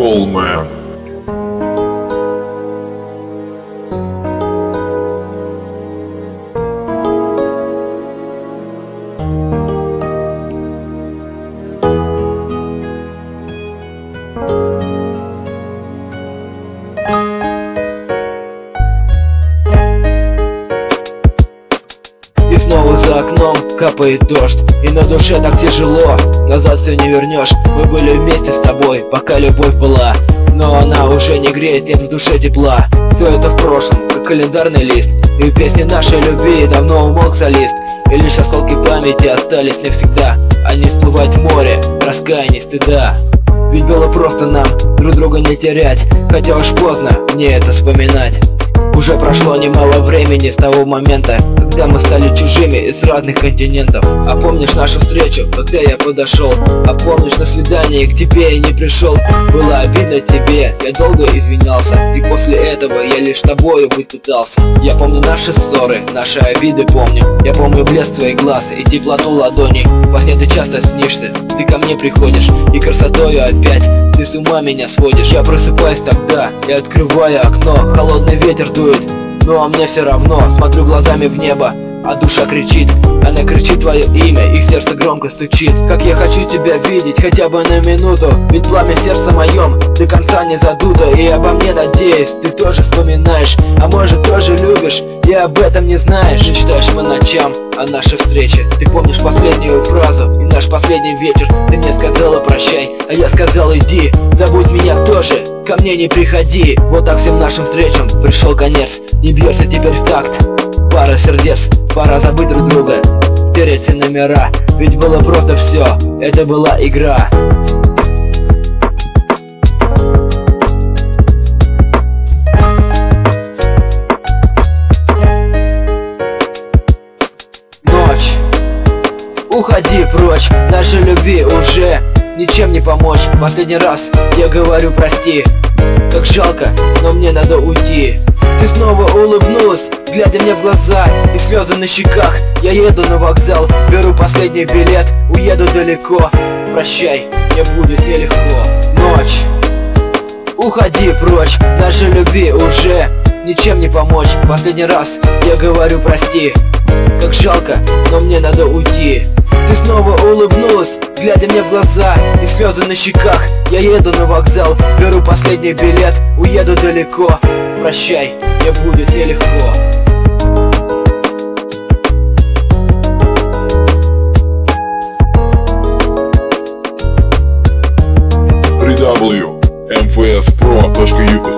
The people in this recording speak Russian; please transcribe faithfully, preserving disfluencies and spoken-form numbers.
Soulman. И снова за окном капает дождь, и на душе так тяжело, назад все не вернешь. Мы были вместе с тобой, пока любовь была, но она уже не греет, нет в душе тепла. Все это в прошлом, как календарный лист, и в песне нашей любви давно умолк солист. И лишь осколки памяти остались навсегда, а не всплывать в море раскаяния, стыда. Ведь было просто нам друг друга не терять, хотя уж поздно мне это вспоминать. Уже прошло немало времени с того момента, когда мы стали чужими из разных континентов. А помнишь нашу встречу, когда я подошел? А помнишь на свидание к тебе я не пришел? Было обидно тебе, я долго извинялся, и после этого я лишь тобою быть пытался. Я помню наши ссоры, наши обиды помню. Я помню блеск твоих глаз и теплоту ладоней. Во сне ты часто снишься, ты ко мне приходишь, и красотою опять ты с ума меня сводишь. Я просыпаюсь тогда и открываю окно, холодный ветер дует, ну а мне все равно. Смотрю глазами в небо, а душа кричит, она кричит твое имя, и сердце громко стучит. Как я хочу тебя видеть хотя бы на минуту, ведь пламя в сердце моем до конца не задуто. И обо мне надеюсь, ты тоже вспоминаешь, а может тоже любишь и об этом не знаешь. Мечтаешь по ночам о нашей встрече, ты помнишь последнюю фразу и наш последний вечер. Ты мне сказала прощай, а я сказал иди, забудь меня тоже, ко мне не приходи. Вот так всем нашим встречам пришел конец, не бьется теперь в такт пара сердец. Пора забыть друг друга, стереть все номера, ведь было просто все, это была игра. Ночь, уходи прочь, нашей любви уже ничем не помочь. Последний раз я говорю прости, как жалко, но мне надо уйти. Ты снова улыбнулась, глядя мне в глаза, и слезы на щеках. Я еду на вокзал, беру последний билет, уеду далеко. Прощай, мне будет нелегко. Ночь, уходи прочь, нашей любви уже ничем не помочь. Последний раз я говорю прости, как жалко, но мне надо уйти. Ты снова улыбнулась, глядя мне в глаза, и слезы на щеках. Я еду на вокзал, беру последний билет, уеду далеко. Прощай, мне будет нелегко. дабл ю дабл ю точка эм эф эс про точка ю